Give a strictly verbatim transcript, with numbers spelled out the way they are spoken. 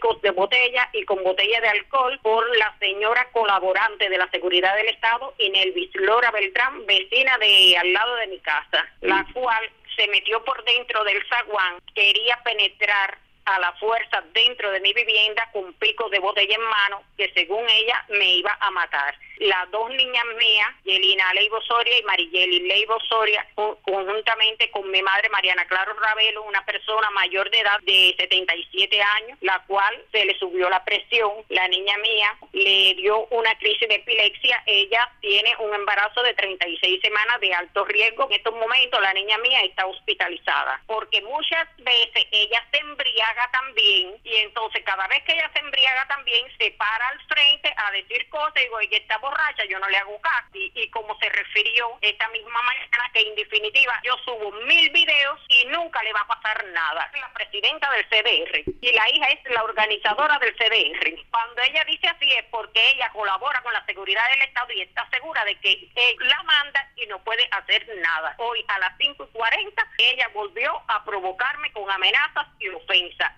picos de botella y con botella de alcohol por la señora colaborante de la Seguridad del Estado, Inelvis Lora Beltrán, vecina de al lado de mi casa, la cual se metió por dentro del zaguán, quería penetrar a la fuerza dentro de mi vivienda con picos de botella en mano, que según ella me iba a matar. Las dos niñas mías, Yelina Leibo Soria y Mariyeli Leibo Soria, conjuntamente con mi madre Mariana Claro Ravelo, una persona mayor de edad de setenta y siete años, la cual se le subió la presión. La niña mía le dio una crisis de epilepsia. Ella tiene un embarazo de treinta y seis semanas de alto riesgo. En estos momentos la niña mía está hospitalizada porque muchas veces ella se embriaga también, y entonces cada vez que ella se embriaga también se para al frente a decir cosas y digo, que está borracha, yo no le hago caso. Y, y como se refirió esta misma mañana, que en definitiva yo subo mil videos y nunca le va a pasar nada. La presidenta del C D R y la hija es la organizadora del C D R. Cuando ella dice así es porque ella colabora con la seguridad del Estado y está segura de que él la manda y no puede hacer nada. Hoy a las cinco y cuarenta ella volvió a provocarme con amenazas y ofensas.